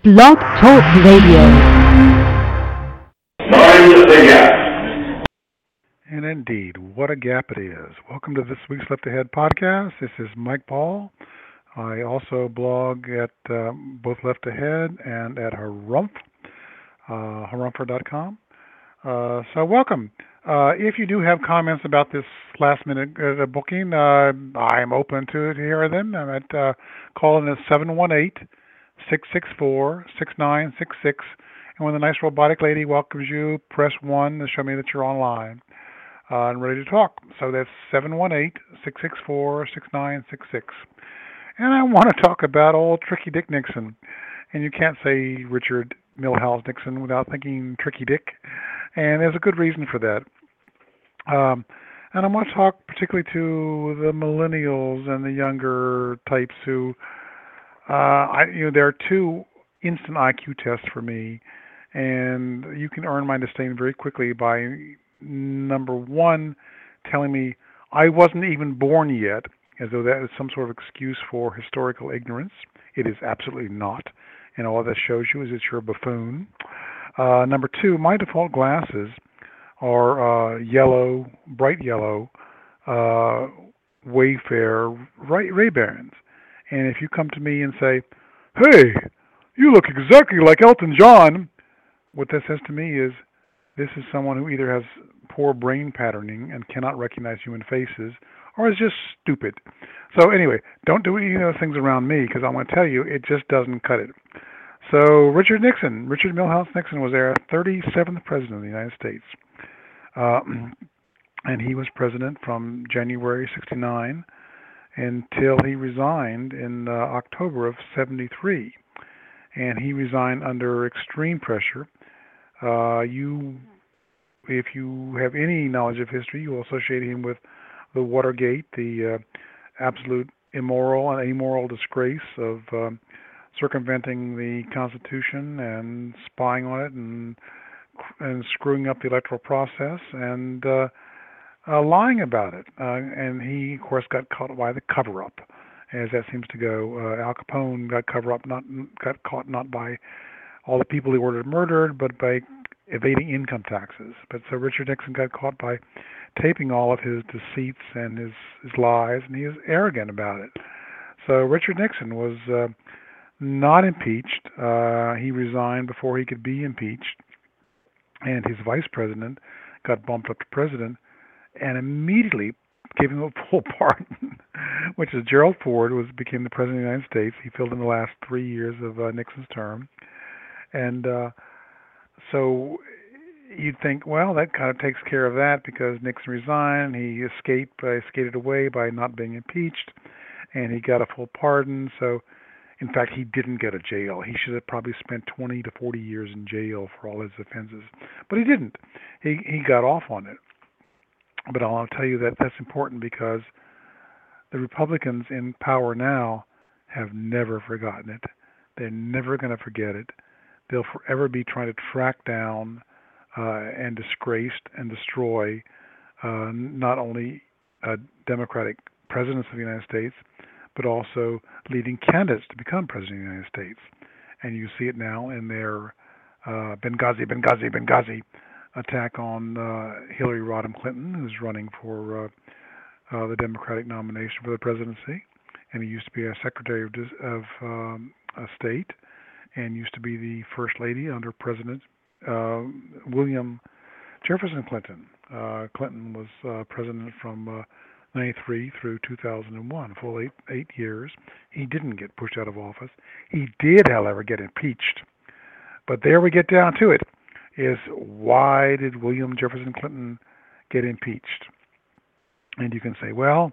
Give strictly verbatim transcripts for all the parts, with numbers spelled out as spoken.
Blog Talk Radio. Mind the gap. And indeed, what a gap it is. Welcome to this week's Left Ahead podcast. This is Mike Paul. I also blog at uh, both Left Ahead and at Harumph, uh, harumpher dot com. Uh, so welcome. Uh, if you do have comments about this last minute uh, booking, uh, I am open to, to hear them. I'm at uh, calling is seven one eight, six six four, six nine six six. And when the nice robotic lady welcomes you, press one to show me that you're online uh, and ready to talk. So that's seven one eight, six six four, six nine six six. And I want to talk about old Tricky Dick Nixon. And you can't say Richard Milhous Nixon without thinking Tricky Dick. And there's a good reason for that. Um, and I want to talk particularly to the millennials and the younger types who, uh, I, you know, there are two instant I Q tests for me. And you can earn my disdain very quickly by, number one, telling me I wasn't even born yet, as though that is some sort of excuse for historical ignorance. It is absolutely not. And all that shows you is that you're a buffoon. Uh, number two, my default glasses are uh, yellow, bright yellow, uh, Wayfair Ray- Ray-Bans. And if you come to me and say, hey, you look exactly like Elton John, what that says to me is this is someone who either has poor brain patterning and cannot recognize human faces, or is just stupid. So anyway, don't do any of those things around me, because I'm going to tell you, it just doesn't cut it. So Richard Nixon, Richard Milhous Nixon was our thirty-seventh president of the United States. Uh, and he was president from January sixty-nine until he resigned in uh, October of seventy-three. And he resigned under extreme pressure. Uh, you, if you have any knowledge of history, you will associate him with the Watergate, the uh, absolute immoral and amoral disgrace of um, circumventing the Constitution and spying on it and and screwing up the electoral process and uh, uh, lying about it. Uh, and he, of course, got caught by the cover-up, as that seems to go. Uh, Al Capone got cover up, not got caught not by all the people he ordered murdered, but by evading income taxes. But so Richard Nixon got caught by taping all of his deceits and his, his lies, and he was arrogant about it. So Richard Nixon was uh, not impeached. Uh, he resigned before he could be impeached, and his vice president got bumped up to president and immediately gave him a full pardon, which is Gerald Ford was became the president of the United States. He filled in the last three years of uh, Nixon's term. And uh, so you'd think, well, that kind of takes care of that because Nixon resigned. He escaped, uh, skated away by not being impeached, and he got a full pardon. So, in fact, he didn't go to jail. He should have probably spent twenty to forty years in jail for all his offenses. But he didn't. He he got off on it. But I'll tell you that that's important because the Republicans in power now have never forgotten it. They're never going to forget it. They'll forever be trying to track down uh, and disgrace and destroy uh, not only uh, Democratic presidents of the United States, but also leading candidates to become president of the United States. And you see it now in their uh, Benghazi, Benghazi, Benghazi attack on uh, Hillary Rodham Clinton, who's running for uh, uh, the Democratic nomination for the presidency. And he used to be a Secretary of, of um, a State and used to be the First Lady under President uh, William Jefferson Clinton. Uh, Clinton was uh, president from uh, ninety-three through two thousand one, full eight, eight years. He didn't get pushed out of office. He did, however, get impeached. But there we get down to it, is why did William Jefferson Clinton get impeached? And you can say, well,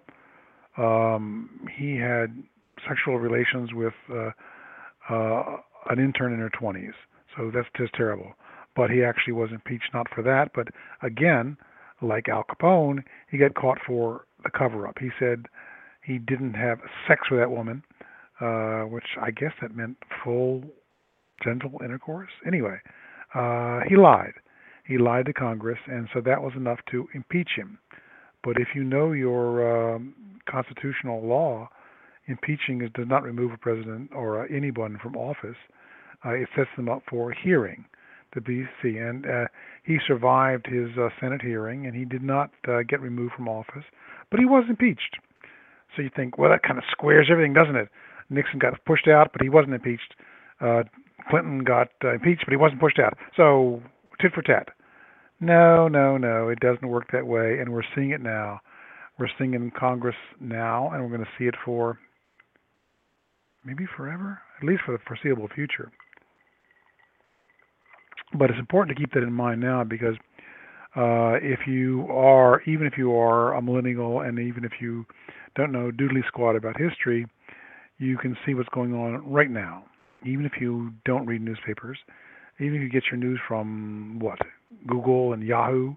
um, he had sexual relations with uh, uh, an intern in her twenties, so that's just terrible. But he actually was impeached not for that, but again, like Al Capone, he got caught for the cover-up. He said he didn't have sex with that woman, uh, which I guess that meant full genital intercourse. Anyway, uh, he lied. He lied to Congress, and so that was enough to impeach him. But if you know your um, constitutional law, impeaching is, does not remove a president or uh, anyone from office. uh, it sets them up for a hearing to be seen. And uh, he survived his uh, Senate hearing, and he did not uh, get removed from office, but he was impeached. So you think, well, that kind of squares everything, doesn't it? Nixon got pushed out, but he wasn't impeached. Uh, Clinton got uh, impeached, but he wasn't pushed out. So tit for tat. No, no, no. It doesn't work that way, and we're seeing it now. We're seeing it in Congress now, and we're going to see it for maybe forever, at least for the foreseeable future. But it's important to keep that in mind now because uh, if you are, even if you are a millennial, and even if you don't know doodly squat about history, you can see what's going on right now. Even if you don't read newspapers, even if you get your news from what, Google and Yahoo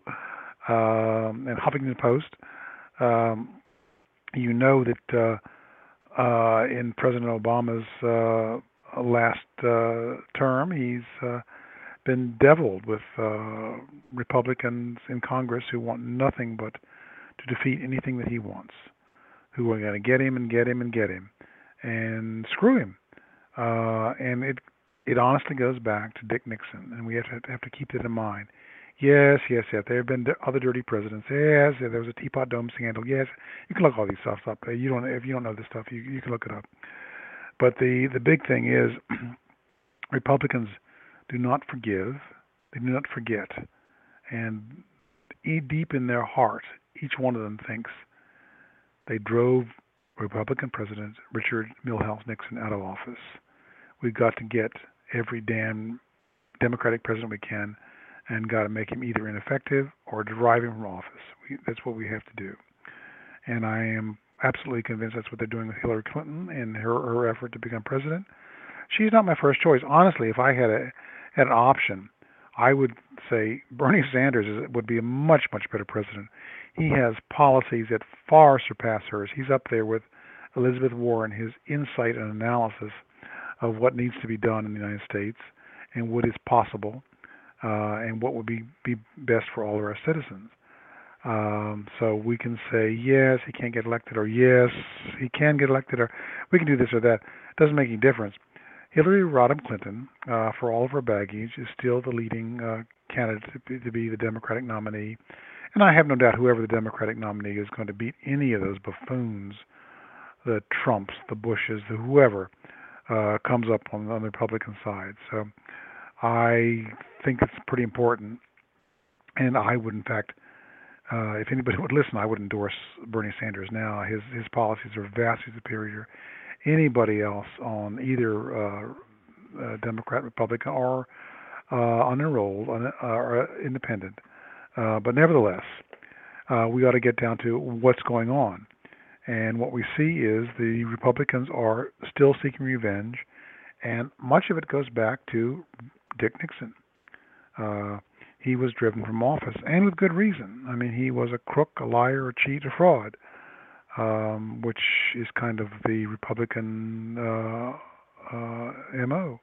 um, and Huffington Post, um, you know that uh, uh, in President Obama's uh, last uh, term, he's uh, been deviled with uh, Republicans in Congress who want nothing but to defeat anything that he wants, who are going to get him and get him and get him and screw him. Uh, and it it honestly goes back to Dick Nixon, and we have to have to keep that in mind. Yes, yes, yes. There have been other dirty presidents. Yes, there was a Teapot Dome scandal. Yes, you can look all these stuff up. You don't if you don't know this stuff, you you can look it up. But the the big thing is, Republicans do not forgive. They do not forget, and deep in their heart, each one of them thinks they drove Republican President Richard Milhous Nixon out of office. We've got to get every damn Democratic president we can and got to make him either ineffective or drive him from office. We, that's what we have to do. And I am absolutely convinced that's what they're doing with Hillary Clinton and her, her effort to become president. She's not my first choice. Honestly, if I had a had an option, I would say Bernie Sanders is, would be a much, much better president. He has policies that far surpass hers. He's up there with Elizabeth Warren, his insight and analysis of what needs to be done in the United States and what is possible uh, and what would be, be best for all of our citizens. Um, so we can say, yes, he can't get elected, or yes, he can get elected, or we can do this or that. It doesn't make any difference. Hillary Rodham Clinton, uh, for all of her baggage, is still the leading uh, candidate to be, to be the Democratic nominee. And I have no doubt whoever the Democratic nominee is going to beat any of those buffoons, the Trumps, the Bushes, the whoever uh, comes up on, on the Republican side. So I think it's pretty important. And I would, in fact, uh, if anybody would listen, I would endorse Bernie Sanders now. His his policies are vastly superior to anybody else on either uh, uh, Democrat, Republican, or uh, unenrolled un, uh, or independent. Uh, but nevertheless, uh, we ought to get down to what's going on. And what we see is the Republicans are still seeking revenge, and much of it goes back to Dick Nixon. Uh, he was driven from office, and with good reason. I mean, he was a crook, a liar, a cheat, a fraud, um, which is kind of the Republican uh, uh, M O.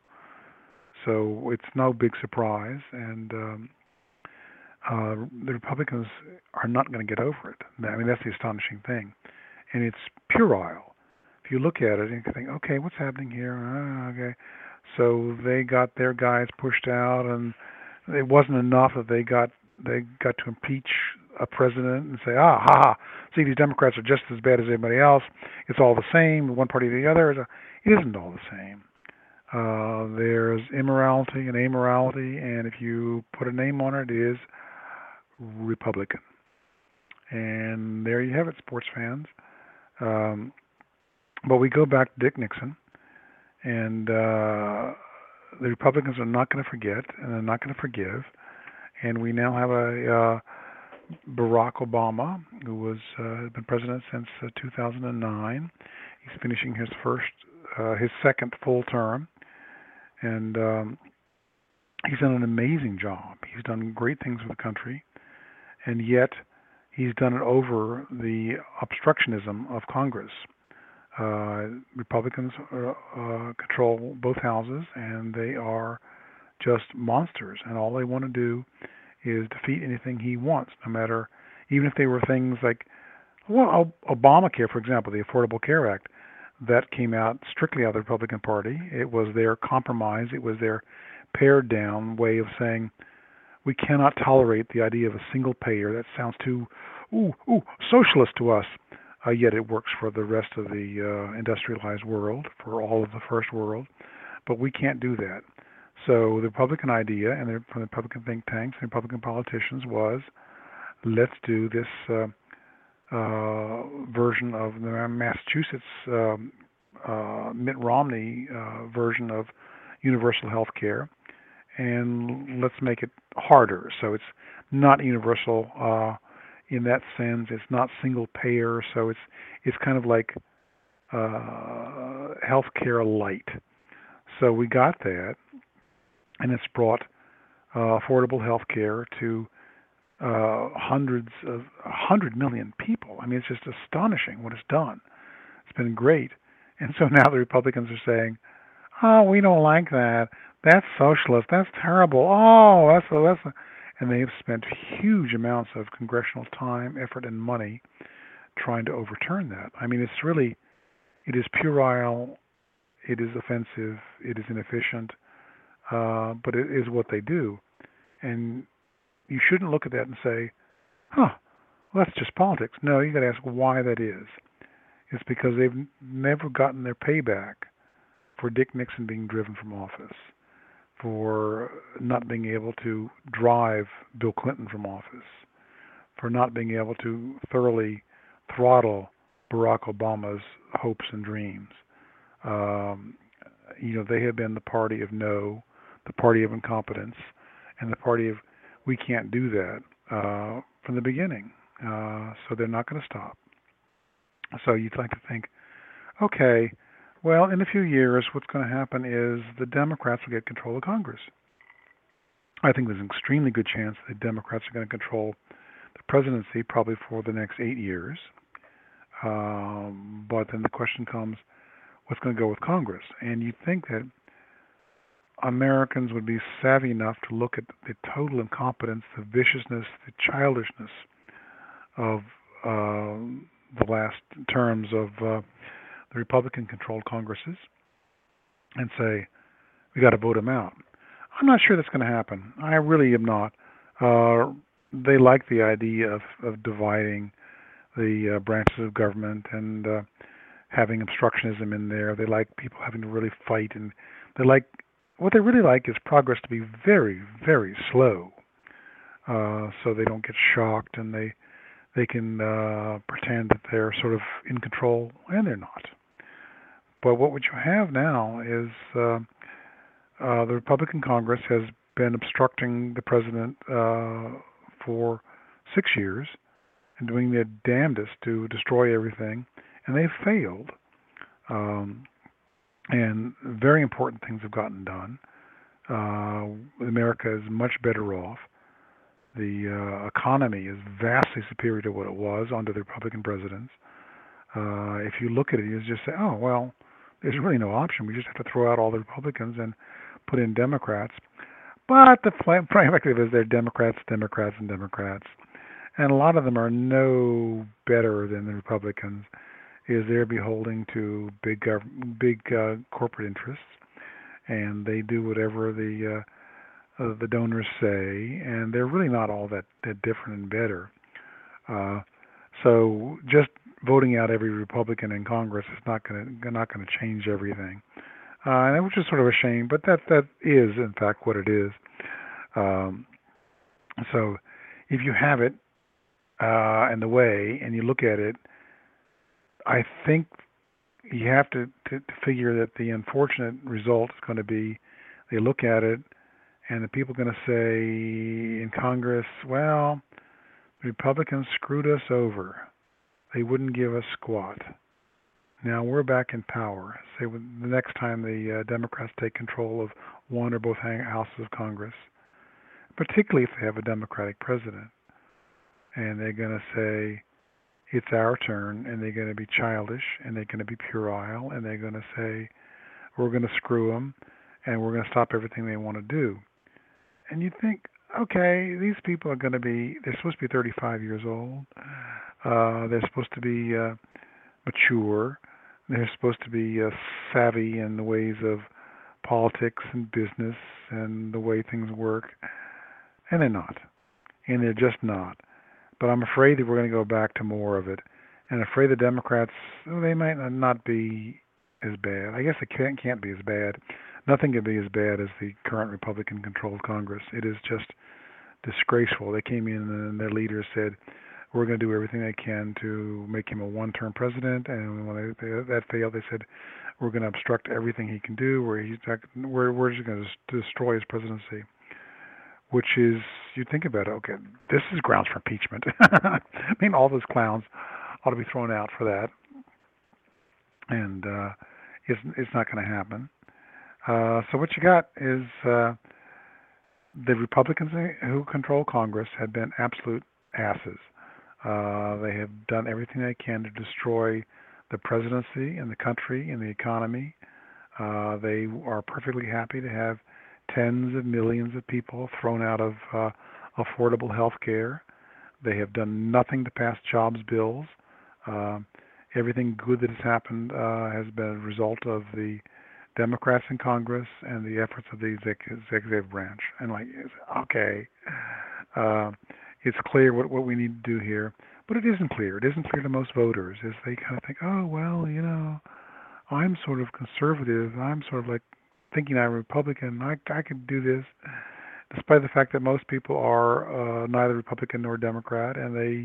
So it's no big surprise, and um, uh, the Republicans are not going to get over it. I mean, that's the astonishing thing. And it's puerile. If you look at it and you think, okay, what's happening here? Uh, okay, so they got their guys pushed out, and it wasn't enough that they got they got to impeach a president and say, ah, ha, ha, see, these Democrats are just as bad as everybody else. It's all the same, one party or the other. It isn't all the same. Uh, there's immorality and amorality, and if you put a name on it, it is Republican. And there you have it, sports fans. Um, but we go back to Dick Nixon, and uh, the Republicans are not going to forget, and they're not going to forgive. And we now have a uh, Barack Obama, who was uh, been president since uh, two thousand nine. He's finishing his first, uh, his second full term, and um, he's done an amazing job. He's done great things for the country, and yet he's done it over the obstructionism of Congress. Uh, Republicans uh, uh, control both houses, and they are just monsters. And all they want to do is defeat anything he wants, no matter, even if they were things like, well, Obamacare, for example, the Affordable Care Act. that came out strictly out of the Republican Party. It was their compromise. It was their pared down way of saying we cannot tolerate the idea of a single payer. That sounds too ooh ooh socialist to us. Uh, yet it works for the rest of the uh, industrialized world, for all of the first world. But we can't do that. So the Republican idea, and the, from the Republican think tanks and Republican politicians, was let's do this uh, uh, version of the Massachusetts um, uh, Mitt Romney uh, version of universal health care, and let's make it harder. So it's not universal uh, in that sense. It's not single payer. So it's it's kind of like uh, health care light. So we got that, and it's brought uh, affordable health care to uh, hundreds of a hundred million people. I mean, it's just astonishing what it's done. It's been great, and so now the Republicans are saying, "Oh, we don't like that. That's socialist. That's terrible. Oh, that's a, that's," a, and they have spent huge amounts of congressional time, effort, and money trying to overturn that. I mean, it's really, it is puerile. It is offensive. It is inefficient. Uh, but it is what they do, and you shouldn't look at that and say, "Huh, well, that's just politics." No, you got to ask why that is. It's because they've never gotten their payback for Dick Nixon being driven from office, for not being able to drive Bill Clinton from office, for not being able to thoroughly throttle Barack Obama's hopes and dreams. Um, you know, they have been the party of no, the party of incompetence, and the party of we can't do that uh, from the beginning. Uh, so they're not going to stop. So you'd like to think, okay, well, in a few years, what's going to happen is the Democrats will get control of Congress. I think there's an extremely good chance the Democrats are going to control the presidency probably for the next eight years. Um, but then the question comes, what's going to go with Congress? And you'd think that Americans would be savvy enough to look at the total incompetence, the viciousness, the childishness of uh, the last terms of uh, the Republican-controlled Congresses and say, we got to vote them out. I'm not sure that's going to happen. I really am not. Uh, they like the idea of, of dividing the uh, branches of government and uh, having obstructionism in there. They like people having to really fight, and they like what they really like is progress to be very, very slow, uh, so they don't get shocked and they they can uh, pretend that they're sort of in control, and they're not. But what you have now is uh, uh, the Republican Congress has been obstructing the president uh, for six years and doing their damnedest to destroy everything, and they've failed. Um, and very important things have gotten done. Uh, America is much better off. The uh, economy is vastly superior to what it was under the Republican presidents. Uh, if you look at it, you just say, oh, well, there's really no option. We just have to throw out all the Republicans and put in Democrats. But the fact is they're Democrats, Democrats, and Democrats. And a lot of them are no better than the Republicans, is they're beholden to big gov- big uh, corporate interests, and they do whatever the uh, uh, the donors say, and they're really not all that, that different and better. Uh, so just voting out every Republican in Congress is not going to not going to change everything, uh, and which is sort of a shame. But that that is in fact what it is. Um, so if you have it uh, and the way, and you look at it, I think you have to, to, to figure that the unfortunate result is going to be they look at it and the people are going to say in Congress, well, the Republicans screwed us over. They wouldn't give us squat. Now we're back in power. Say the next time the uh, Democrats take control of one or both houses of Congress, particularly if they have a Democratic president, and they're going to say, it's our turn, and they're going to be childish, and they're going to be puerile, and they're going to say, we're going to screw them, and we're going to stop everything they want to do. And you think, okay, these people are going to be, they're supposed to be thirty-five years old. Uh, they're supposed to be uh, mature. they're supposed to be uh, savvy in the ways of politics and business and the way things work, and they're not. And they're just not. But I'm afraid that we're going to go back to more of it. And I'm afraid the Democrats, well, they might not be as bad. I guess it can't, can't be as bad. Nothing can be as bad as the current Republican-controlled Congress. It is just disgraceful. They came in and their leaders said, we're going to do everything they can to make him a one-term president. And when they, they, that failed, they said, we're going to obstruct everything he can do. Where he's not, we're, we're just going to destroy his presidency. Which is, you think about it, okay, this is grounds for impeachment. I mean, all those clowns ought to be thrown out for that. And uh, it's, it's not going to happen. Uh, so what you got is uh, the Republicans who control Congress have been absolute asses. Uh, they have done everything they can to destroy the presidency and the country and the economy. Uh, they are perfectly happy to have tens of millions of people thrown out of uh, affordable health care. They have done nothing to pass jobs bills. Uh, everything good that has happened uh, has been a result of the Democrats in Congress and the efforts of the executive branch. And like, okay, uh, it's clear what, what we need to do here, but it isn't clear. It isn't clear to most voters. Is they kind of think, oh, well, you know, I'm sort of conservative. I'm sort of like thinking I'm Republican. I, I could do this, despite the fact that most people are uh, neither Republican nor Democrat, and they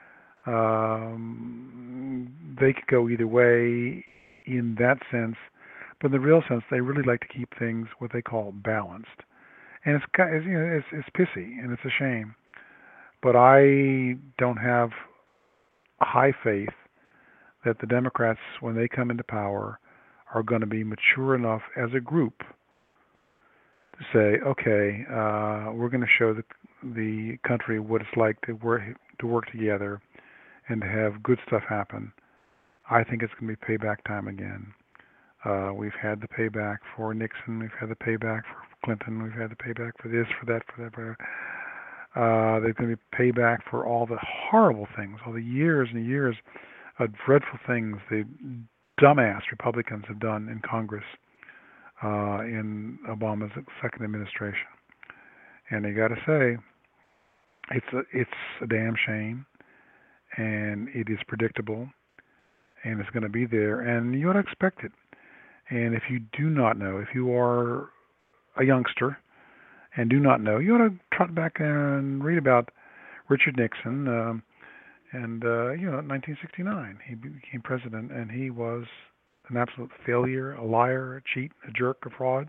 um, they could go either way in that sense. But in the real sense, they really like to keep things what they call balanced, and it's it's, you know, it's it's pissy and it's a shame. But I don't have high faith that the Democrats, when they come into power, are going to be mature enough as a group to say, okay, uh, we're going to show the the country what it's like to work to work together and to have good stuff happen. I think it's going to be payback time again. Uh, we've had the payback for Nixon. We've had the payback for Clinton. We've had the payback for this, for that, for that. For that. Uh, there's going to be payback for all the horrible things, all the years and years of dreadful things the dumbass Republicans have done in Congress uh, in Obama's second administration. And you got to say, it's a, it's a damn shame, and it is predictable, and it's going to be there, and you ought to expect it. And if you do not know, if you are a youngster and do not know, you ought to trot back and read about Richard Nixon. Um, and, uh, you know, in nineteen sixty-nine, he became president, and he was an absolute failure, a liar, a cheat, a jerk, a fraud.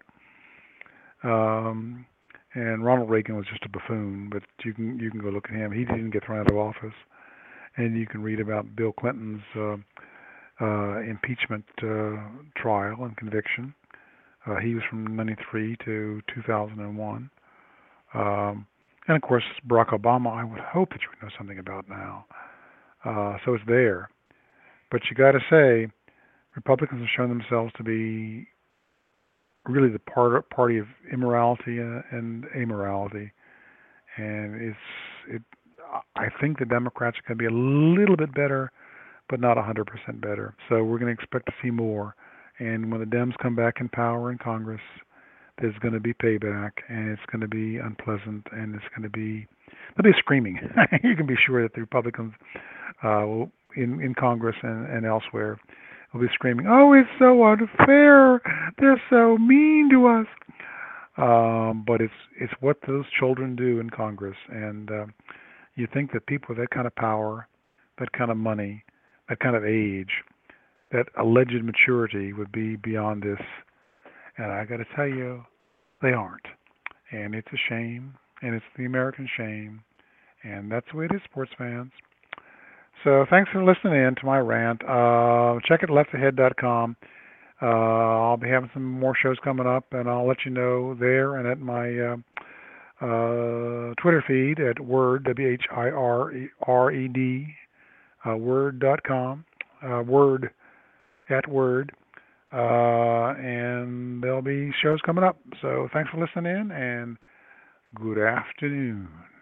Um, and Ronald Reagan was just a buffoon, but you can you can go look at him. He didn't get thrown out of office. And you can read about Bill Clinton's uh, uh, impeachment uh, trial and conviction. Uh, he was from ninety-three to two thousand one. Um, and, of course, Barack Obama, I would hope that you would know something about now. Uh, so it's there. But you got to say, Republicans have shown themselves to be really the part, party of immorality and amorality. And it's it. I think the Democrats are going to be a little bit better, but not one hundred percent better. So we're going to expect to see more. And when the Dems come back in power in Congress, there's going to be payback, and it's going to be unpleasant, and it's going to be there'll be screaming. You can be sure that the Republicans uh, will, in in Congress and, and elsewhere will be screaming, "Oh, it's so unfair! They're so mean to us." Um, but it's it's what those children do in Congress, and uh, you think that people with that kind of power, that kind of money, that kind of age, that alleged maturity would be beyond this. And I got to tell you, they aren't. And it's a shame, and it's the American shame, and that's the way it is, sports fans. So thanks for listening in to my rant. Uh, check it at left ahead dot com. Uh, I'll be having some more shows coming up, and I'll let you know there and at my uh, uh, Twitter feed at Word, W H I R R E D, uh, word dot com, uh, Word, at Word. Uh, and there'll be shows coming up. So thanks for listening in, and good afternoon.